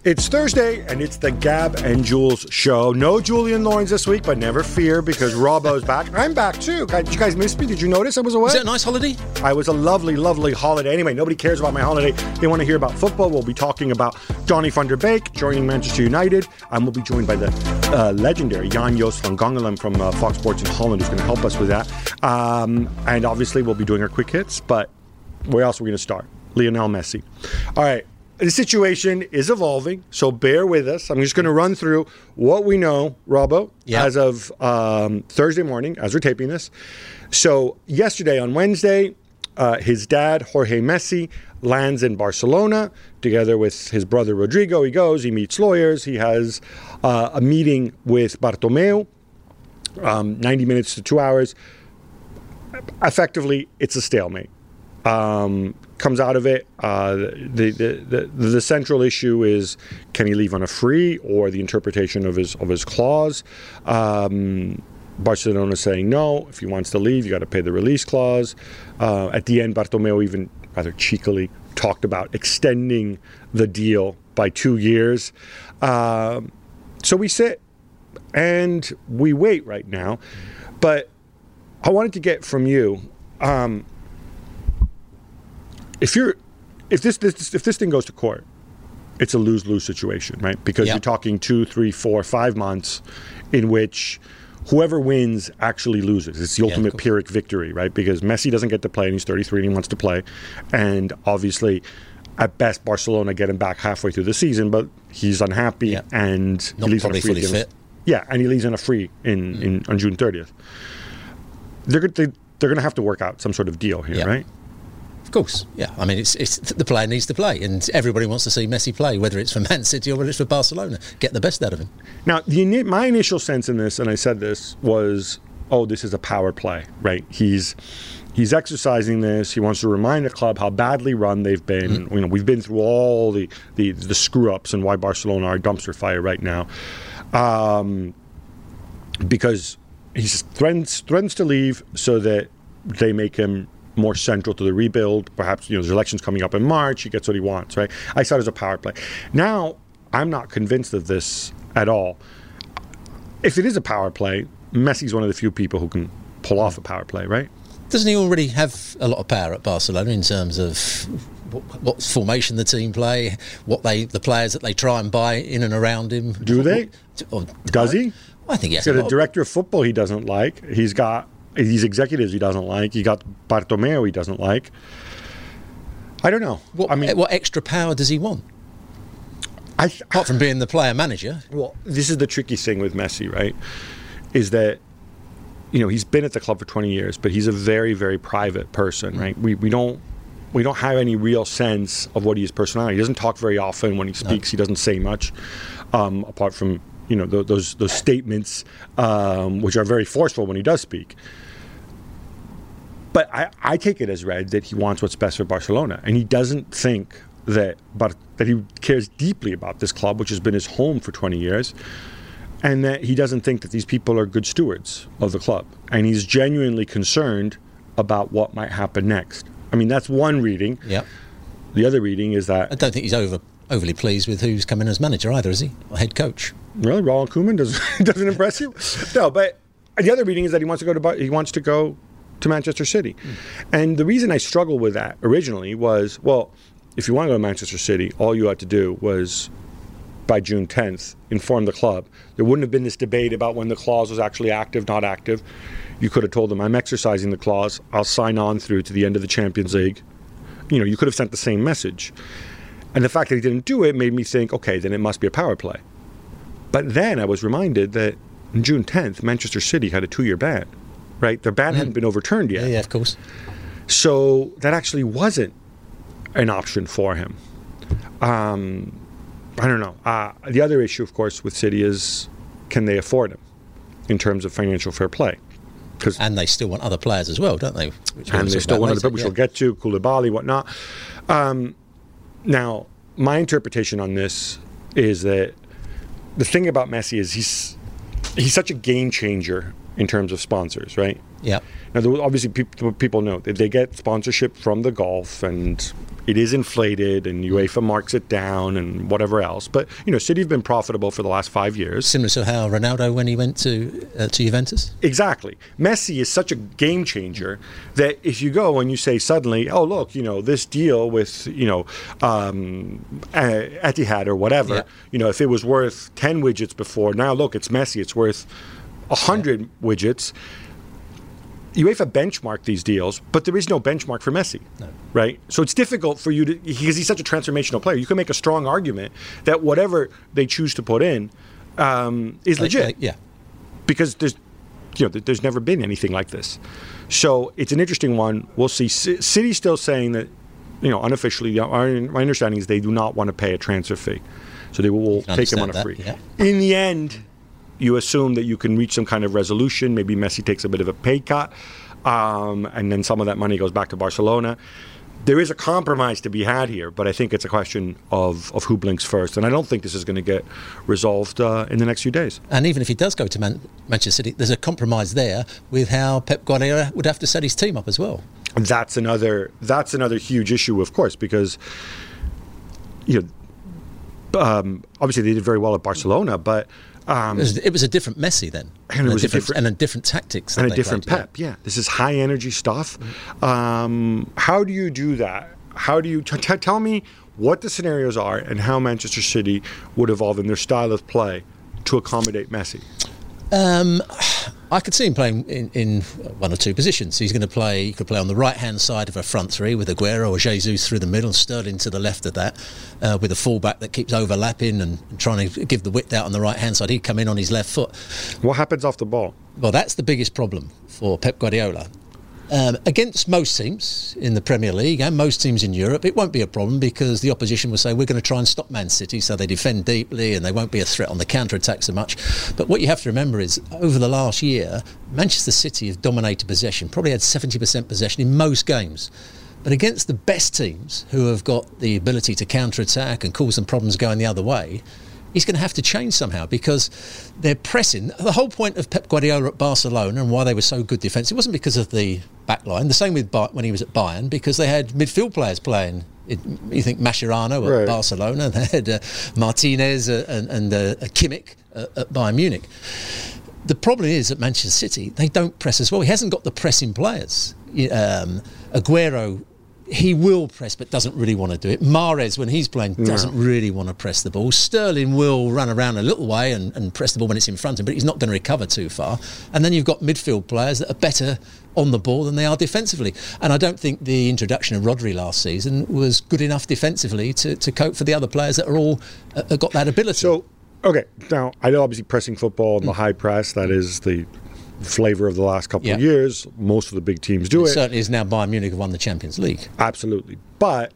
It's Thursday, and it's the Gab and Jules show. No Julian Lawrence this week, but never fear, because Robbo's back. I'm back, too. Did you guys miss me? Did you notice I was away? Was it a nice holiday? I was a lovely, lovely holiday. Anyway, nobody cares about my holiday. They want to hear about football. We'll be talking about Johnny van der Beek joining Manchester United. And we'll be joined by the legendary Jan-Joos van Gangelen from Fox Sports in Holland, who's going to help us with that. And obviously, we'll be doing our quick hits. But where else are we going to start? Lionel Messi. All right. The situation is evolving, so bear with us. I'm just going to run through what we know, Robbo, as of Thursday morning, as we're taping this. So yesterday on Wednesday, his dad, Jorge Messi, lands in Barcelona together with his brother Rodrigo. He goes, he meets lawyers. He has a meeting with Bartomeu, 90 minutes to 2 hours. Effectively, it's a stalemate. Comes out of it. The central issue is, can he leave on a free, or the interpretation of his clause. Barcelona saying no. If he wants to leave, you got to pay the release clause. At the end, Bartomeu even rather cheekily talked about extending the deal by 2 years. So we sit and we wait right now. But I wanted to get from you. If this thing goes to court, it's a lose-lose situation, right? Because you're talking 2, 3, 4, 5 months in which whoever wins actually loses. It's the ultimate Pyrrhic victory, right? Because Messi doesn't get to play, and he's 33 and he wants to play. And obviously, at best, Barcelona get him back halfway through the season, but he's unhappy and not he leaves on a free. Fully fit. Yeah, and he leaves on a free on June 30th. They're going to have to work out some sort of deal here, right? Of course, yeah. I mean, it's the player needs to play, and everybody wants to see Messi play, whether it's for Man City or whether it's for Barcelona. Get the best out of him. Now, my initial sense in this, and I said this, was, this is a power play, right? He's exercising this. He wants to remind the club how badly run they've been. You know, we've been through all the screw ups and why Barcelona are a dumpster fire right now, because he threatens to leave so that they make him more central to the rebuild. Perhaps, there's elections coming up in March. He gets what he wants, right? I saw it as a power play. Now, I'm not convinced of this at all. If it is a power play, Messi's one of the few people who can pull off a power play, right? Doesn't he already have a lot of power at Barcelona in terms of what formation the team play, the players that they try and buy in and around him? Do they? Does he? I think he has. He's got a director of football he doesn't like. He's got these executives he doesn't like. He got Bartomeu he doesn't like. I don't know. What extra power does he want? Apart from being the player manager. Well, this is the tricky thing with Messi, right? Is that, he's been at the club for 20 years, but he's a very, very private person, right? We don't have any real sense of what his personality. He doesn't talk very often. When he speaks, He doesn't say much, apart from those statements, which are very forceful when he does speak. But I take it as read that he wants what's best for Barcelona, and he doesn't think that he cares deeply about this club, which has been his home for 20 years, and that he doesn't think that these people are good stewards of the club, and he's genuinely concerned about what might happen next. I mean, that's one reading. Yeah. The other reading is that I don't think he's overly pleased with who's come in as manager either, is he? Or head coach? Really, Ronald Koeman doesn't impress you? No, but the other reading is that he wants to go to Manchester City. And the reason I struggled with that originally was, if you want to go to Manchester City, all you had to do was, by June 10th, inform the club. There wouldn't have been this debate about when the clause was actually active, not active. You could have told them, I'm exercising the clause. I'll sign on through to the end of the Champions League. You could have sent the same message. And the fact that he didn't do it made me think, okay, then it must be a power play. But then I was reminded that on June 10th, Manchester City had a 2-year ban, right? Their ban hadn't been overturned yet. Yeah, of course. So that actually wasn't an option for him. I don't know. The other issue, of course, with City is, can they afford him in terms of financial fair play? And they still want other players as well, don't they? And they still want other players, which we'll get to, Koulibaly, whatnot. Now, my interpretation on this is that the thing about Messi is he's such a game changer in terms of sponsors, right? Yeah. Now, obviously, people know that they get sponsorship from the golf and it is inflated, and UEFA marks it down and whatever else. But, City have been profitable for the last 5 years. Similar to how Ronaldo when he went to Juventus? Exactly. Messi is such a game changer that if you go and you say suddenly, oh, look, this deal with, Etihad or whatever, if it was worth 10 widgets before, now look, it's Messi, it's worth 100 widgets. UEFA benchmark these deals, but there is no benchmark for Messi, right? So it's difficult for you because he's such a transformational player. You can make a strong argument that whatever they choose to put in is legit. Because there's never been anything like this. So it's an interesting one. We'll see. City's still saying that, unofficially, my understanding is they do not want to pay a transfer fee. So they will take him on a free. Yeah. In the end, you assume that you can reach some kind of resolution. Maybe Messi takes a bit of a pay cut, and then some of that money goes back to Barcelona. There is a compromise to be had here, but I think it's a question of who blinks first. And I don't think this is going to get resolved in the next few days. And even if he does go to Manchester City, there's a compromise there with how Pep Guardiola would have to set his team up as well. And that's another huge issue, of course, because obviously they did very well at Barcelona, but it was a different Messi then, and it was a different tactics, and a different Pep. Yeah, this is high energy stuff. How do you do that? How do you tell me what the scenarios are and how Manchester City would evolve in their style of play to accommodate Messi? I could see him playing in one or two positions. He could play on the right-hand side of a front three with Aguero or Jesus through the middle, Sterling to the left of that, with a fullback that keeps overlapping and trying to give the width out on the right-hand side. He'd come in on his left foot. What happens off the ball? Well, that's the biggest problem for Pep Guardiola. Against most teams in the Premier League and most teams in Europe, it won't be a problem because the opposition will say we're going to try and stop Man City, so they defend deeply and they won't be a threat on the counter-attack so much. But what you have to remember is over the last year, Manchester City have dominated possession, probably had 70% possession in most games. But against the best teams who have got the ability to counter-attack and cause them problems going the other way, he's going to have to change somehow because they're pressing. The whole point of Pep Guardiola at Barcelona and why they were so good defence, it wasn't because of the back line. The same with when he was at Bayern, because they had midfield players playing. You think Mascherano at Barcelona, they had Martinez and Kimmich at Bayern Munich. The problem is at Manchester City, they don't press as well. He hasn't got the pressing players. Aguero, he will press but doesn't really want to do it. Mahrez, when he's playing, doesn't really want to press the ball. Sterling will run around a little way and press the ball when it's in front of him, but he's not going to recover too far. And then you've got midfield players that are better on the ball than they are defensively. And I don't think the introduction of Rodri last season was good enough defensively to cope for the other players that are all got that ability. So, okay, now I know obviously pressing football and the high press, that is the flavor of the last couple of years. Most of the big teams do it. Certainly is now Bayern Munich have won the Champions League. Absolutely. But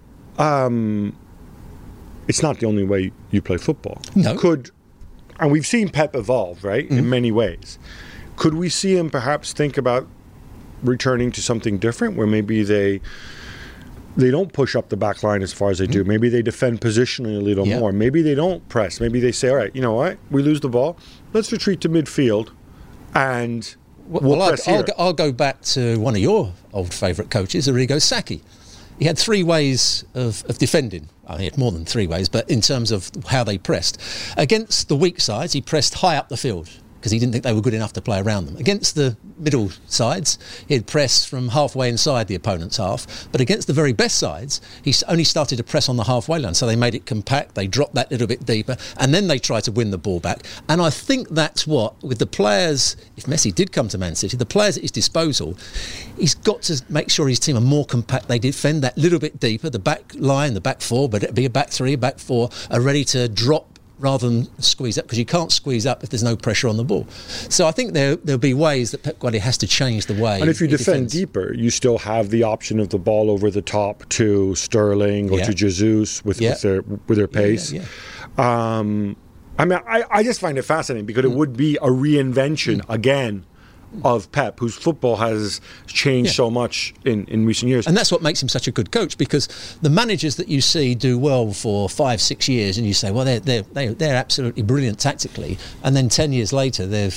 it's not the only way you play football. No. And we've seen Pep evolve, right, in many ways. Could we see him perhaps think about returning to something different where maybe they don't push up the back line as far as they do. Maybe they defend positionally a little more. Maybe they don't press. Maybe they say, all right, you know what? We lose the ball. Let's retreat to midfield and we'll press here. I'll go back to one of your old favourite coaches, Arrigo Sacchi. He had three ways of defending. He had more than three ways, but in terms of how they pressed. Against the weak sides, he pressed high up the field because he didn't think they were good enough to play around them. Against the middle sides, he'd press from halfway inside the opponent's half. But against the very best sides, he only started to press on the halfway line. So they made it compact, they dropped that little bit deeper, and then they tried to win the ball back. And I think that's what, with the players, if Messi did come to Man City, the players at his disposal, he's got to make sure his team are more compact. They defend that little bit deeper. The back line, the back four, but it'd be a back three, back four, are ready to drop rather than squeeze up, because you can't squeeze up if there's no pressure on the ball. So I think there'll be ways that Pep Guardiola has to change the way. And if you defend deeper, you still have the option of the ball over the top to Sterling or to Jesus with their pace. I mean, I just find it fascinating because it would be a reinvention again of Pep, whose football has changed so much in recent years. And that's what makes him such a good coach, because the managers that you see do well for 5-6 years and you say, well, they're absolutely brilliant tactically, and then 10 years later they've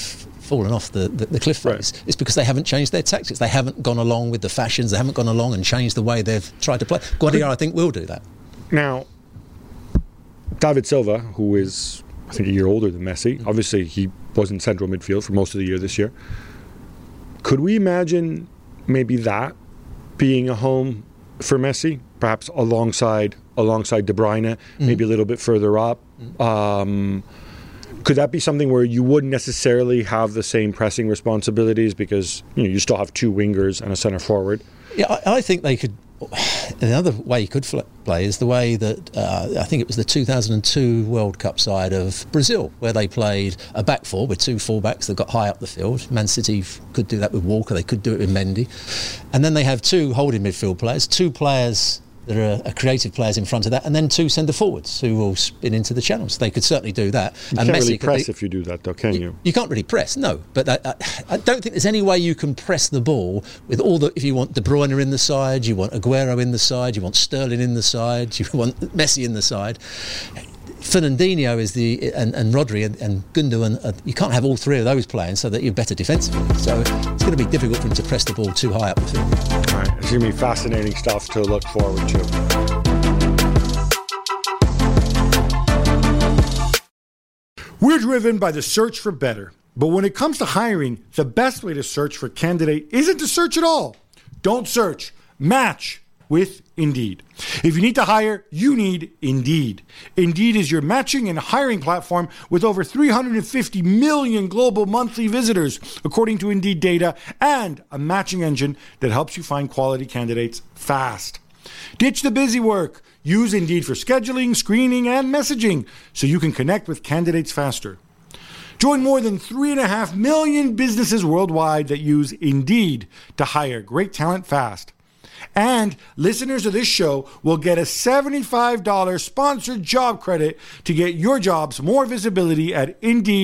fallen off the cliff face. It's because they haven't changed their tactics. They haven't gone along with the fashions. They haven't gone along and changed the way they've tried to play. Guardiola, I think, will do that. Now, David Silva, who is, I think, a year older than Messi, obviously he was in central midfield for most of the year this year. Could we imagine maybe that being a home for Messi, perhaps alongside De Bruyne, maybe a little bit further up? Could that be something where you wouldn't necessarily have the same pressing responsibilities because you still have two wingers and a centre forward? Yeah, I think they could. Another way you could play is the way that I think it was the 2002 World Cup side of Brazil, where they played a back four with two fullbacks that got high up the field. Man City could do that with Walker, they could do it with Mendy. And then they have two holding midfield players, two players that are creative players in front of that, and then two centre forwards who will spin into the channels. They could certainly do that. You can't really press if you do that, though, can you? You can't really press, no. But I don't think there's any way you can press the ball with all the. If you want De Bruyne in the side, you want Aguero in the side, you want Sterling in the side, you want Messi in the side. Fernandinho is and Rodri and Gundogan. You can't have all three of those playing so that you're better defensively. So it's going to be difficult for him to press the ball too high up the field. All right, it's going to be fascinating stuff to look forward to. We're driven by the search for better. But when it comes to hiring, the best way to search for a candidate isn't to search at all. Don't search. Match with Indeed. If you need to hire, you need Indeed. Indeed is your matching and hiring platform with over 350 million global monthly visitors, according to Indeed data, and a matching engine that helps you find quality candidates fast. Ditch the busy work. Use Indeed for scheduling, screening, and messaging so you can connect with candidates faster. Join more than 3.5 million businesses worldwide that use Indeed to hire great talent fast. And listeners of this show will get a $75 sponsored job credit to get your jobs more visibility at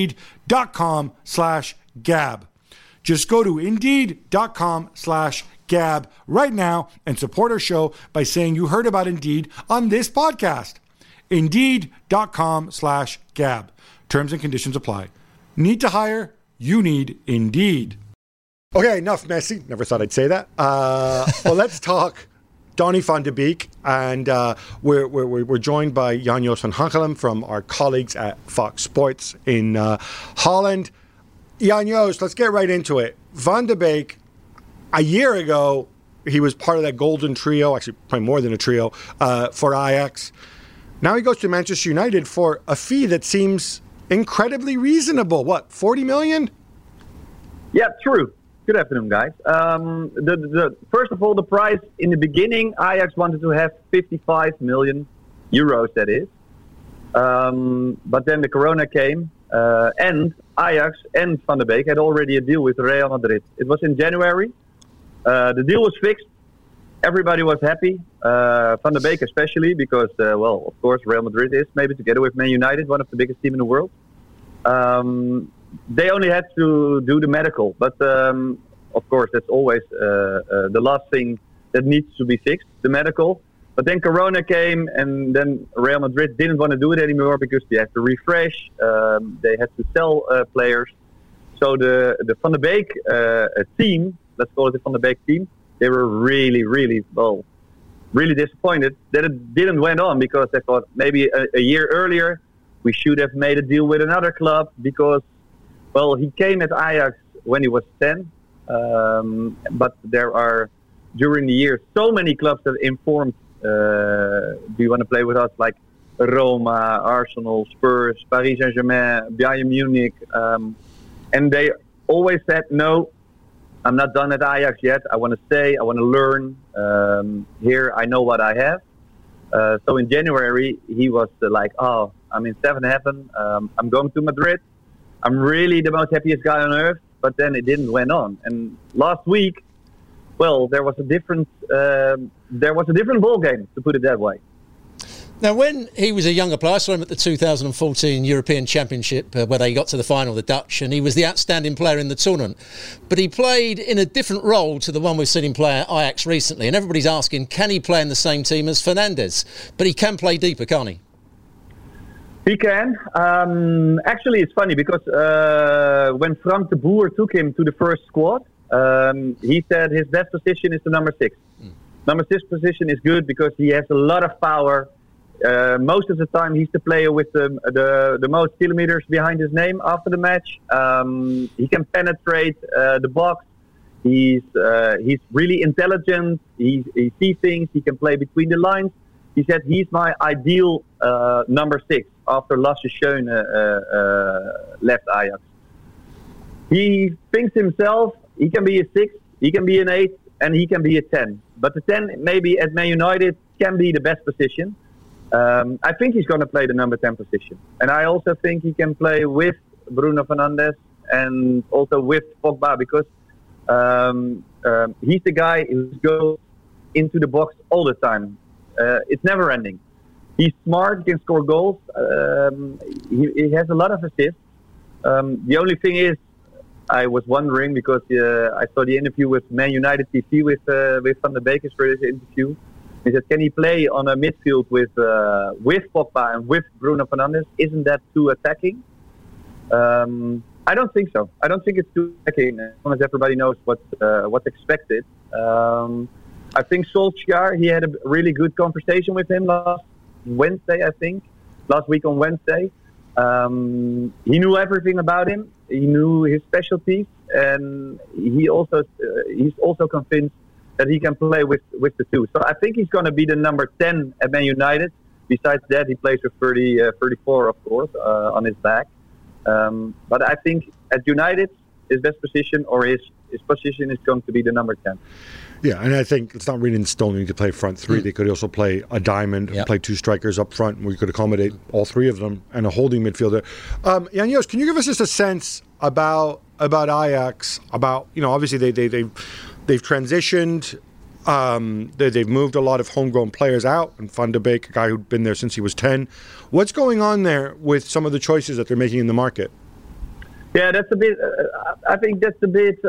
Indeed.com/Gab. Just go to Indeed.com/Gab right now and support our show by saying you heard about Indeed on this podcast. Indeed.com/Gab. Terms and conditions apply. Need to hire? You need Indeed. Okay, enough Messi. Never thought I'd say that. Well, let's talk Donny van de Beek. And we're joined by Jan-Joos van Hankelen from our colleagues at Fox Sports in Holland. Jan-Joos, let's get right into it. Van de Beek, a year ago, he was part of that golden trio, actually probably more than a trio, for Ajax. Now he goes to Manchester United for a fee that seems incredibly reasonable. What, 40 million? Yeah, true. Good afternoon, guys. First of all, the price in the beginning, Ajax wanted to have 55 million euros, that is. But then the corona came, and Ajax and Van de Beek had already a deal with Real Madrid. It was in January. The deal was fixed. Everybody was happy. Van de Beek especially, because, of course, Real Madrid is, maybe together with Man United, one of the biggest teams in the world. They only had to do the medical, but of course that's always the last thing that needs to be fixed, the medical. But then Corona came, and then Real Madrid didn't want to do it anymore because they had to refresh. They had to sell players. So the Van de Beek team, let's call it the Van de Beek team, they were really disappointed that it didn't went on, because they thought maybe a year earlier we should have made a deal with another club, because he came at Ajax when he was 10, but there are, during the years, so many clubs that informed, do you want to play with us, like Roma, Arsenal, Spurs, Paris Saint-Germain, Bayern Munich, and they always said, no, I'm not done at Ajax yet, I want to stay, I want to learn, here I know what I have. So in January, he was like, oh, I'm in 7th heaven, I'm going to Madrid. I'm really the most happiest guy on earth, but then it didn't went on. And last week, there was a different ball game, to put it that way. Now, when he was a younger player, I saw him at the 2014 European Championship, where they got to the final, the Dutch, and he was the outstanding player in the tournament. But he played in a different role to the one we've seen him play at Ajax recently. And everybody's asking, can he play in the same team as Fernandes? But he can play deeper, can't he? He can. Actually, it's funny because when Frank de Boer took him to the first squad, he said his best position is the number 6. Number 6 position is good because he has a lot of power. Most of the time, he's the player with the most kilometers behind his name after the match. He can penetrate the box. He's really intelligent. He sees things. He can play between the lines. He said he's my ideal number 6 after Lasse Schöne left Ajax. He thinks himself he can be a 6, he can be an 8, and he can be a 10. But the 10 maybe at Man United can be the best position. I think he's going to play the number 10 position. And I also think he can play with Bruno Fernandes and also with Pogba because he's the guy who goes into the box all the time. It's never ending. He's smart, he can score goals. He has a lot of assists. The only thing is, I was wondering because I saw the interview with Man United TV with Van der Beek for this interview. He said, "Can he play on a midfield with Pogba and with Bruno Fernandes? Isn't that too attacking?" I don't think so. I don't think it's too attacking as long as everybody knows what's expected. I think Solskjaer, he had a really good conversation with him last week on Wednesday. He knew everything about him. He knew his specialties, and he's also convinced that he can play with the two. So I think he's going to be the number 10 at Man United. Besides that, he plays with 34, of course, on his back. But I think at United, his best position or his position is going to be the number 10. Yeah, and I think it's not really in stone you need to play front 3. They could also play a diamond, play 2 strikers up front, where you could accommodate all 3 of them, and a holding midfielder. Jan Joost, can you give us just a sense about Ajax? About, obviously they've transitioned. They've moved a lot of homegrown players out, and Van der Beek, a guy who'd been there since he was 10. What's going on there with some of the choices that they're making in the market? Yeah, that's a bit. I think that's a bit.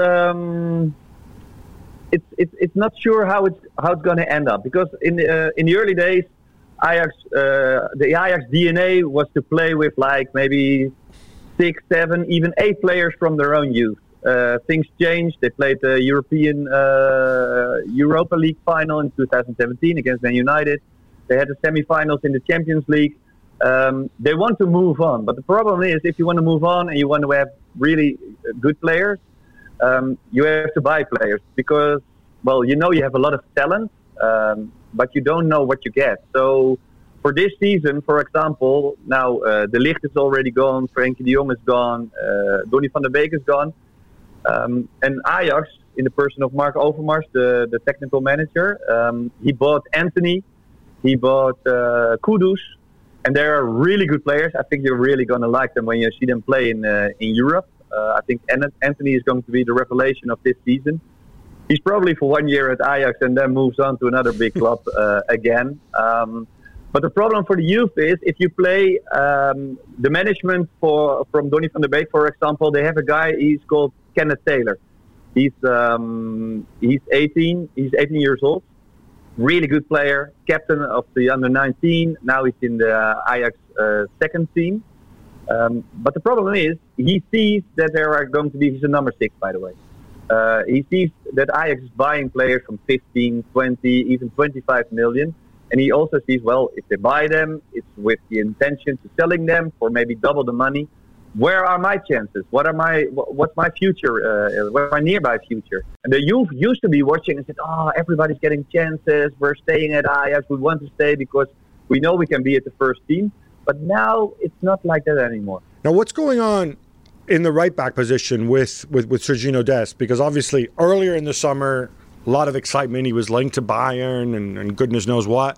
It's not sure how it's going to end up because in the early days, Ajax the Ajax DNA was to play with like maybe 6, 7, even 8 players from their own youth. Things changed. They played the European Europa League final in 2017 against Man United. They had the semi-finals in the Champions League. They want to move on, but the problem is if you want to move on and you want to have really good players, you have to buy players because, you have a lot of talent, but you don't know what you get. So for this season, for example, now De Ligt is already gone, Frenkie de Jong is gone, Donny van der Beek is gone, and Ajax, in the person of Mark Overmars, the technical manager, he bought Anthony, he bought Kudus, and they are really good players. I think you're really going to like them when you see them play in Europe. I think Anthony is going to be the revelation of this season. He's probably for 1 year at Ajax and then moves on to another big club again. But the problem for the youth is if you play the management from Donny van der Beek, for example, they have a guy, he's called Kenneth Taylor. He's 18 years old. Really good player, captain of the under-19. Now he's in the Ajax second team. But the problem is, he sees that there are going to be, he's a number 6, by the way. He sees that Ajax is buying players from 15, 20, even 25 million. And he also sees, if they buy them, it's with the intention to selling them for maybe double the money. Where are my chances? What's my future? What's my nearby future? And the youth used to be watching and said, everybody's getting chances. We're staying at Ajax. We want to stay because we know we can be at the first team. But now it's not like that anymore. Now, what's going on in the right-back position with Sergiño Dest? Because obviously earlier in the summer, a lot of excitement. He was linked to Bayern and goodness knows what.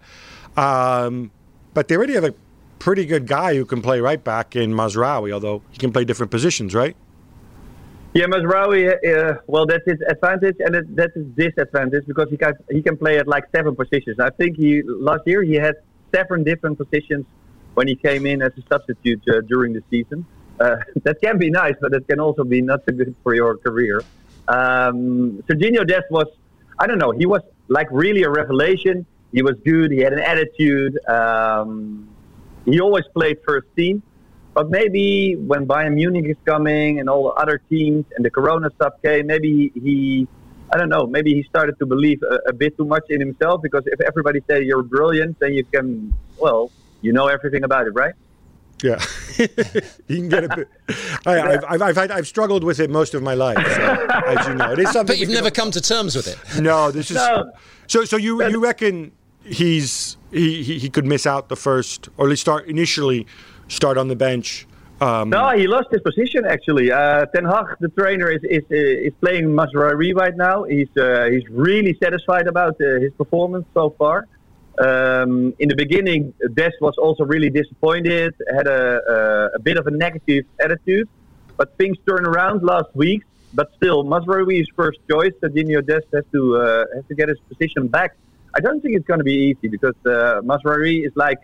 But they already have a pretty good guy who can play right back in Mazraoui, although he can play different positions, right? Yeah, Mazraoui, that's his advantage and that's his disadvantage because he can play at like 7 positions. I think last year he had 7 different positions when he came in as a substitute during the season. That can be nice, but it can also be not so good for your career. Sergiño Dest was, I don't know, he was like really a revelation. He was good. He had an attitude. he always played first team. But maybe when Bayern Munich is coming and all the other teams and the Corona stuff came, maybe he I don't know, maybe he started to believe a bit too much in himself, because if everybody say you're brilliant, then you can, well, you know everything about it, right? Yeah, you can get a bit. I've struggled with it most of my life, so, as you know. It is something. But you've never come to terms with it. No, this is so. You reckon he could miss out the first, or at least initially start on the bench? No, he lost his position actually. Ten Hag, the trainer, is playing Mazraoui right now. He's really satisfied about his performance so far. In the beginning, Des was also really disappointed, had a bit of a negative attitude, but things turned around last week. But still, Mazraoui is first choice. Sergiño Dest has to get his position back. I don't think it's going to be easy, because Mazraoui is like,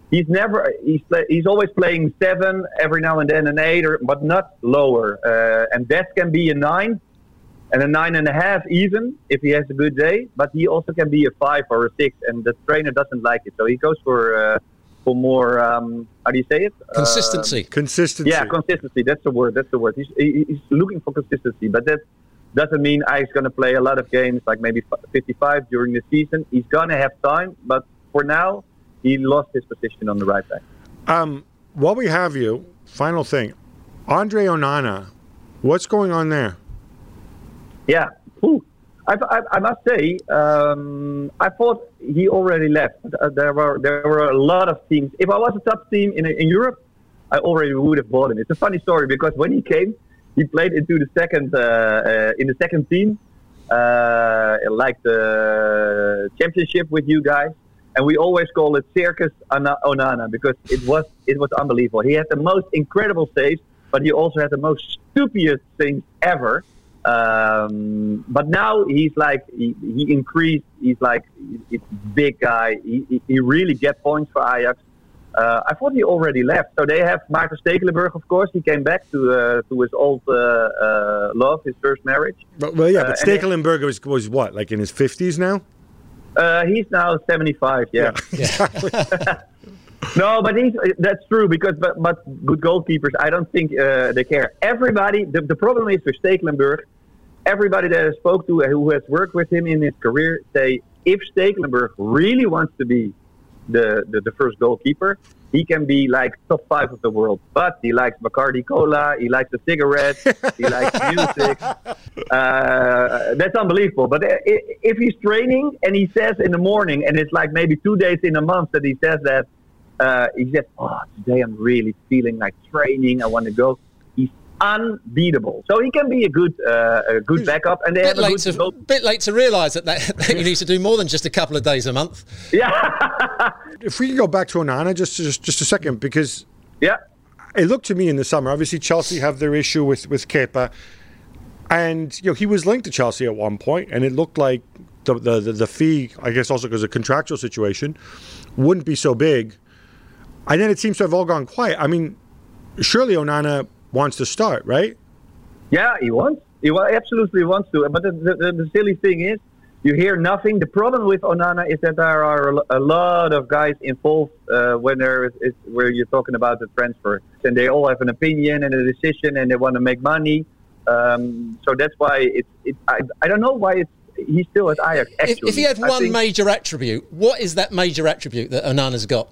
he's always playing 7, every now and then an 8, but not lower. And Dest can be a 9. And a 9.5 even, if he has a good day. But he also can be a 5 or a 6, and the trainer doesn't like it. So he goes for more, how do you say it? Consistency. Consistency. Yeah, consistency. That's the word. He's looking for consistency. But that doesn't mean he's going to play a lot of games, like maybe 55 during the season. He's going to have time. But for now, he lost his position on the right back. While we have you, final thing. Andre Onana, what's going on there? Yeah, I must say, I thought he already left. There were a lot of teams. If I was a top team in Europe, I already would have bought him. It's a funny story, because when he came, he played into the second team, like the championship with you guys, and we always call it Circus Onana, because it was unbelievable. He had the most incredible saves, but he also had the most stupidest things ever. But now he's like, he increased, he's a big guy, he really gets points for Ajax. I thought he already left. So they have Marcus Stekelenburg, of course. He came back to his old love, his first marriage. But Stekelenburg was what, like in his 50s now? He's now 75, yeah. Exactly. No, but that's true, because but good goalkeepers, I don't think they care. Everybody, the problem is with Stekelenburg, everybody that I spoke to who has worked with him in his career say, if Stekelenburg really wants to be the first goalkeeper, he can be like top 5 of the world. But he likes Bacardi Cola, he likes the cigarettes, he likes music. That's unbelievable. But if he's training and he says in the morning, and it's like maybe 2 days in a month that he says that, he says, today I'm really feeling like training, I want to go. He's unbeatable. So he can be a good backup. And they have a bit late to realise that you need to do more than just a couple of days a month. Yeah. If we can go back to Onana just a second, because it looked to me in the summer, obviously Chelsea have their issue with Kepa, and he was linked to Chelsea at one point, and it looked like the fee, I guess also because of contractual situation, wouldn't be so big. And then it seems to have all gone quiet. I mean, surely Onana wants to start, right? Yeah, he wants. He absolutely wants to. But the silly thing is, you hear nothing. The problem with Onana is that there are a lot of guys involved where you're talking about the transfer, and they all have an opinion and a decision, and they want to make money. So that's why I don't know why he's still at Ajax. Actually, if he had one major attribute, what is that major attribute that Onana's got?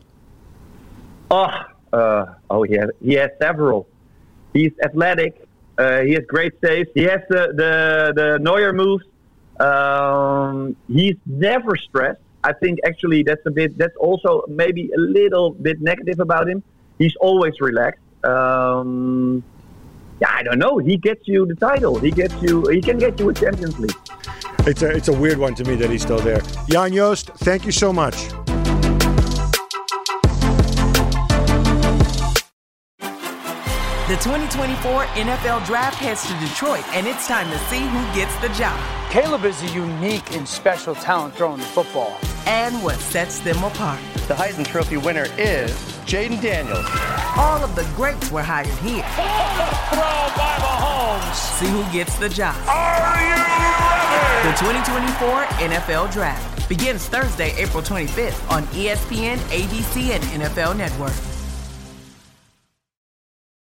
He has several. He's athletic. He has great saves. He has the Neuer moves. He's never stressed. I think actually that's also maybe a little bit negative about him. He's always relaxed. I don't know. He gets you the title. He can get you a Champions League. It's a weird one to me that he's still there. Jan Joost, thank you so much. The 2024 NFL Draft heads to Detroit, and it's time to see who gets the job. Caleb is a unique and special talent throwing the football. And what sets them apart. The Heisman Trophy winner is Jaden Daniels. All of the greats were hired here. Throw by Mahomes. See who gets the job. Are you ready? The 2024 NFL Draft begins Thursday, April 25th on ESPN, ABC, and NFL Network.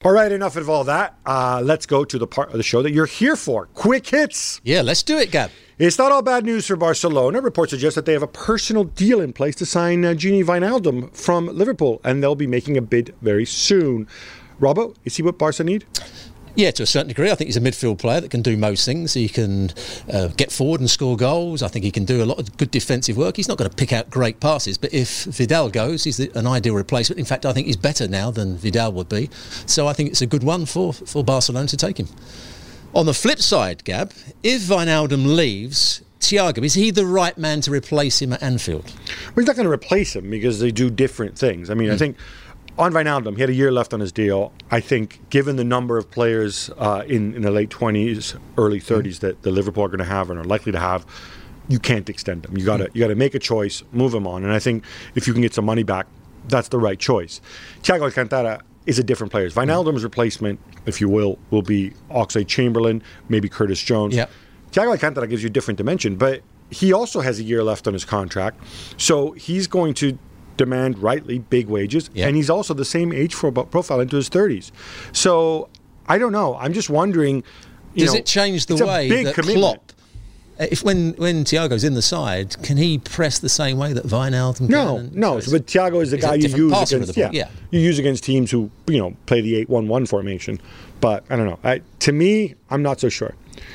All right, enough of all that. Let's go to the part of the show that you're here for. Quick hits. Yeah, let's do it, Gab. It's not all bad news for Barcelona. Reports suggest that they have a personal deal in place to sign Gini Wijnaldum from Liverpool, and they'll be making a bid very soon. Robbo, is he what Barca need? Yeah, to a certain degree. I think he's a midfield player that can do most things. He can get forward and score goals. I think he can do a lot of good defensive work. He's not going to pick out great passes, but if Vidal goes, he's an ideal replacement. In fact, I think he's better now than Vidal would be. So I think it's a good one for Barcelona to take him. On the flip side, Gab, if Wijnaldum leaves, Thiago, is he the right man to replace him at Anfield? Well, he's not going to replace him because they do different things. I mean, I think on Wijnaldum, he had a year left on his deal. I think given the number of players in the late 20s, early 30s that the Liverpool are going to have and are likely to have, you can't extend them. You got to make a choice, move him on. And I think if you can get some money back, that's the right choice. Thiago Alcantara is a different player. Wijnaldum's replacement, if you will be Oxlade-Chamberlain, maybe Curtis Jones. Yeah. Thiago Alcantara gives you a different dimension, but he also has a year left on his contract. So he's going to demand, rightly, big wages, and he's also the same age profile into his 30s. So I don't know. I'm just wondering. Does it change the way that Klopp, if when Thiago's in the side, can he press the same way that Wijnaldum can? No. But Thiago is the guy you use against. You use against teams who play the 8-1-1 formation. But I don't know. To me, I'm not so sure.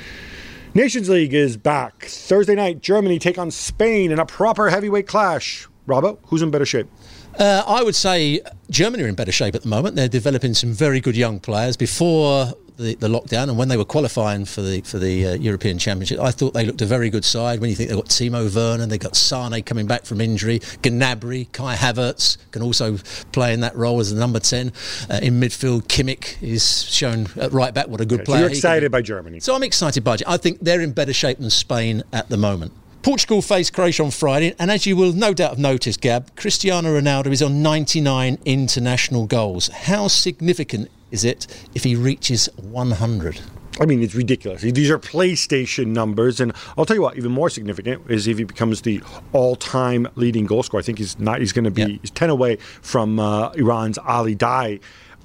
Nations League is back Thursday night. Germany take on Spain in a proper heavyweight clash. Robbo, who's in better shape? I would say Germany are in better shape at the moment. They're developing some very good young players. Before the lockdown and when they were qualifying for the European Championship, I thought they looked a very good side. When you think they've got Timo Werner, they've got Sane coming back from injury, Gnabry, Kai Havertz can also play in that role as the number 10. In midfield, Kimmich is shown at right back what a good player. So you're excited by Germany? So I'm excited by Germany. I think they're in better shape than Spain at the moment. Portugal face Croatia on Friday, and as you will no doubt have noticed, Gab, Cristiano Ronaldo is on 99 international goals. How significant is it if he reaches 100? I mean, it's ridiculous. These are PlayStation numbers, and I'll tell you what, even more significant is if he becomes the all-time leading goal scorer. I think he's going to be he's 10 away from Iran's Ali Dai.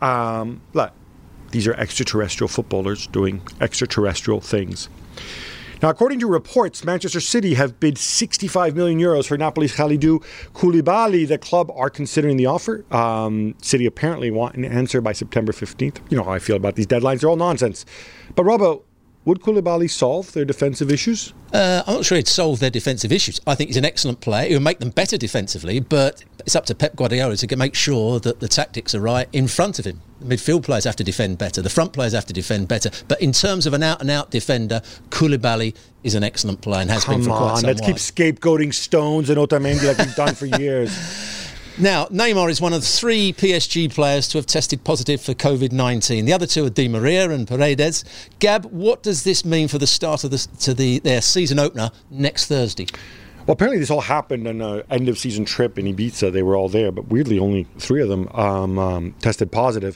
Look, these are extraterrestrial footballers doing extraterrestrial things. Now, according to reports, Manchester City have bid 65 million euros for Napoli's Kalidou Koulibaly. The club are considering the offer. City apparently want an answer by September 15th. You know how I feel about these deadlines. They're all nonsense. But, Robbo, would Koulibaly solve their defensive issues? I'm not sure he'd solve their defensive issues. I think he's an excellent player. He would make them better defensively, but it's up to Pep Guardiola to make sure that the tactics are right in front of him. The midfield players have to defend better. The front players have to defend better. But in terms of an out-and-out defender, Koulibaly is an excellent player and has been for quite some while. Let's keep scapegoating Stones and Otamendi like we've done for years. Now, Neymar is one of 3 PSG players to have tested positive for COVID-19. The other 2 are Di Maria and Paredes. Gab, what does this mean for the start of their season opener next Thursday? Well, apparently this all happened on an end-of-season trip in Ibiza. They were all there, but weirdly only 3 of them tested positive.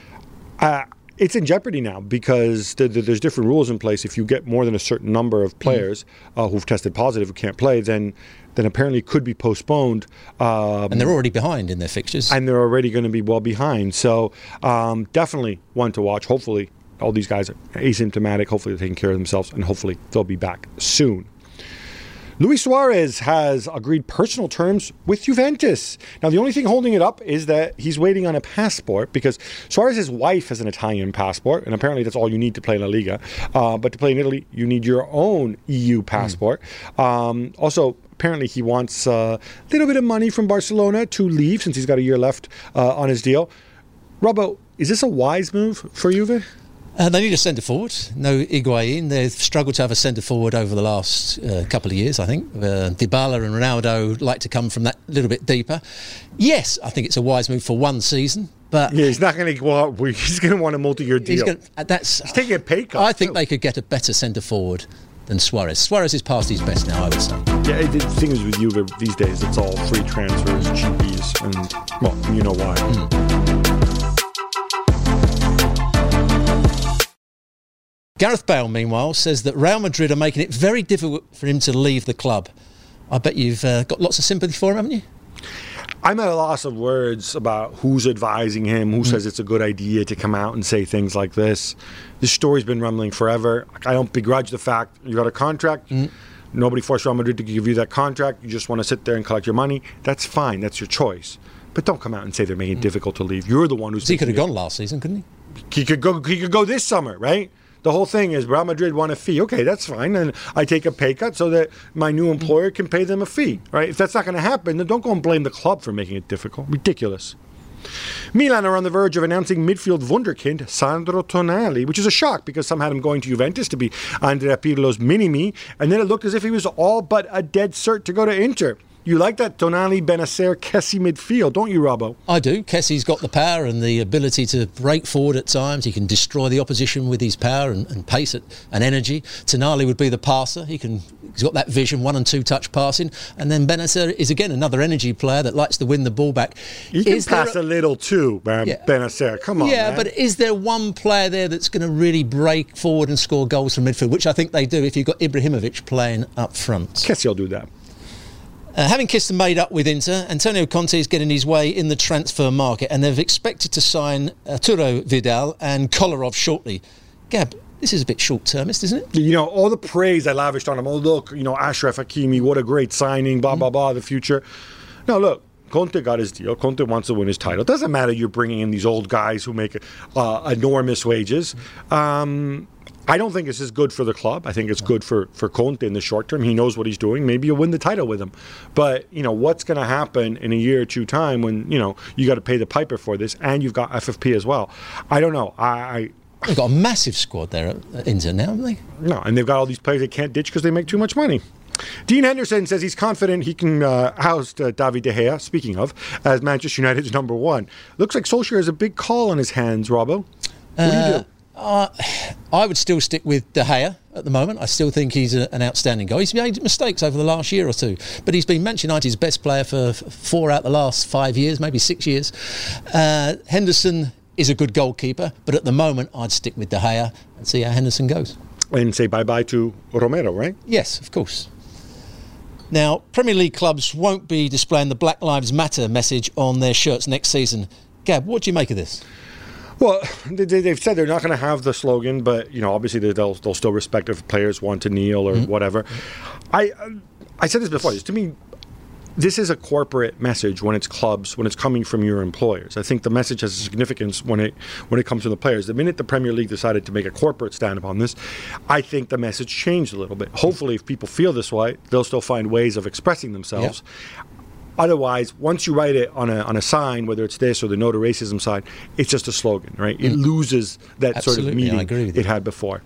It's in jeopardy now because there's different rules in place. If you get more than a certain number of players who've tested positive who can't play, then apparently it could be postponed. And they're already behind in their fixtures. And they're already going to be well behind. So definitely one to watch. Hopefully all these guys are asymptomatic. Hopefully they're taking care of themselves, and hopefully they'll be back soon. Luis Suarez has agreed personal terms with Juventus. Now, the only thing holding it up is that he's waiting on a passport because Suarez's wife has an Italian passport, and apparently that's all you need to play La Liga. But to play in Italy, you need your own EU passport. Also, apparently he wants a little bit of money from Barcelona to leave since he's got a year left on his deal. Robbo, is this a wise move for Juve? They need a centre-forward. No Higuain. They've struggled to have a centre-forward over the last couple of years, I think. Dybala and Ronaldo like to come from that little bit deeper. Yes, I think it's a wise move for one season. But yeah, he's not going to go out. He's going to want a multi-year deal. He's taking a pay cut. I think they could get a better centre-forward than Suarez. Suarez is past his best now, I would say. Yeah, the thing is with Juve these days, it's all free transfers, GPs, and, well, you know why. Gareth Bale, meanwhile, says that Real Madrid are making it very difficult for him to leave the club. I bet you've got lots of sympathy for him, haven't you? I'm at a loss of words about who's advising him, who says it's a good idea to come out and say things like this. This story's been rumbling forever. I don't begrudge the fact you got a contract. Nobody forced Real Madrid to give you that contract. You just want to sit there and collect your money. That's fine. That's your choice. But don't come out and say they're making it difficult to leave. You're the one who's... He could have gone last season, couldn't he? He could go this summer, right? The whole thing is Real Madrid want a fee. Okay, that's fine. And I take a pay cut so that my new employer can pay them a fee, right? If that's not going to happen, then don't go and blame the club for making it difficult. Ridiculous. Milan are on the verge of announcing midfield wunderkind Sandro Tonali, which is a shock because some had him going to Juventus to be Andrea Pirlo's mini-me, and then it looked as if he was all but a dead cert to go to Inter. You like that Tonali, Benacer, Kessie midfield, don't you, Robbo? I do. Kessie's got the power and the ability to break forward at times. He can destroy the opposition with his power and pace and energy. Tonali would be the passer. He's got that vision, 1 and 2 touch passing. And then Benacer is, again, another energy player that likes to win the ball back. He can pass a little too, Benacer. Come on, man. But is there one player there that's going to really break forward and score goals from midfield, which I think they do if you've got Ibrahimovic playing up front? Kessie will do that. Having kissed and made up with Inter, Antonio Conte is getting his way in the transfer market, and they've expected to sign Arturo Vidal and Kolarov shortly. Gab, this is a bit short-termist, isn't it? You know, all the praise I lavished on him. Oh, look, Ashraf Hakimi, what a great signing, blah, blah, blah, the future. No, look, Conte got his deal. Conte wants to win his title. It doesn't matter you're bringing in these old guys who make enormous wages. I don't think this is good for the club. I think it's good for Conte in the short term. He knows what he's doing. Maybe you'll win the title with him. But, what's going to happen in a year or two time when, you got to pay the piper for this and you've got FFP as well? I don't know. They've got a massive squad there at Inter now, haven't they? No, and they've got all these players they can't ditch because they make too much money. Dean Henderson says he's confident he can oust David De Gea, speaking of, as Manchester United's number 1. Looks like Solskjaer has a big call on his hands, Robbo. What do you do? I would still stick with De Gea at the moment. I still think he's an outstanding guy. He's made mistakes over the last year or two, but he's been Manchester United's best player for 4 out the last 5 years, maybe 6 years. Henderson is a good goalkeeper, but at the moment I'd stick with De Gea and see how Henderson goes. And say bye-bye to Romero, right? Yes, of course. Now, Premier League clubs won't be displaying the Black Lives Matter message on their shirts next season. Gab, what do you make of this? Well, they've said they're not going to have the slogan, but obviously they'll still respect if players want to kneel or whatever. I said this before. To me, this is a corporate message when it's clubs, when it's coming from your employers. I think the message has a significance when it comes from the players. The minute the Premier League decided to make a corporate stand upon this, I think the message changed a little bit. Hopefully, if people feel this way, they'll still find ways of expressing themselves. Yeah. Otherwise, once you write it on a sign, whether it's this or the No to Racism sign, it's just a slogan, right? It loses that sort of meaning it had before.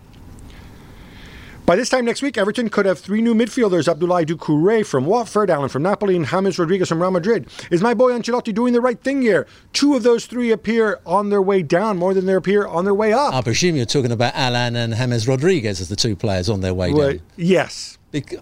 By this time next week, Everton could have 3 new midfielders, Abdoulaye Doucouré from Watford, Alan from Napoli, and James Rodriguez from Real Madrid. Is my boy Ancelotti doing the right thing here? 2 of those 3 appear on their way down more than they appear on their way up. I presume you're talking about Alan and James Rodriguez as the 2 players on their way down. Yes.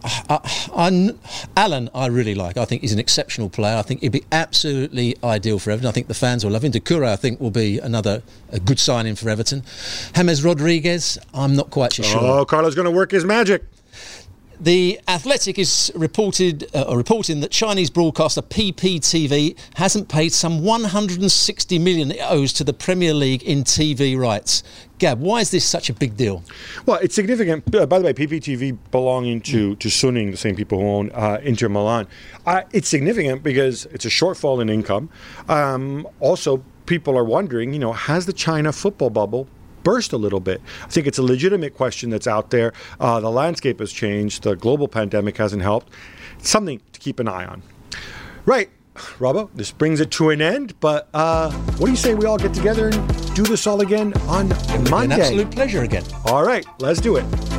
Alan, I really like. I think he's an exceptional player. I think he'd be absolutely ideal for Everton. I think the fans will love him. Doucouré, I think, will be a good signing for Everton. James Rodriguez, I'm not quite so sure. Oh, Carlo's going to work his magic. The Athletic is reporting that Chinese broadcaster PPTV hasn't paid some 160 million it owes to the Premier League in TV rights. Gab, why is this such a big deal? Well, it's significant. By the way, PPTV belonging to Suning, the same people who own Inter Milan. It's significant because it's a shortfall in income. Also, people are wondering, has the China football bubble burst a little bit? I think it's a legitimate question that's out there. The landscape has changed. The global pandemic hasn't helped. It's something to keep an eye on. Right, Robbo, this brings it to an end, but what do you say we all get together and do this all again on Monday? An absolute pleasure again. All right, let's do it.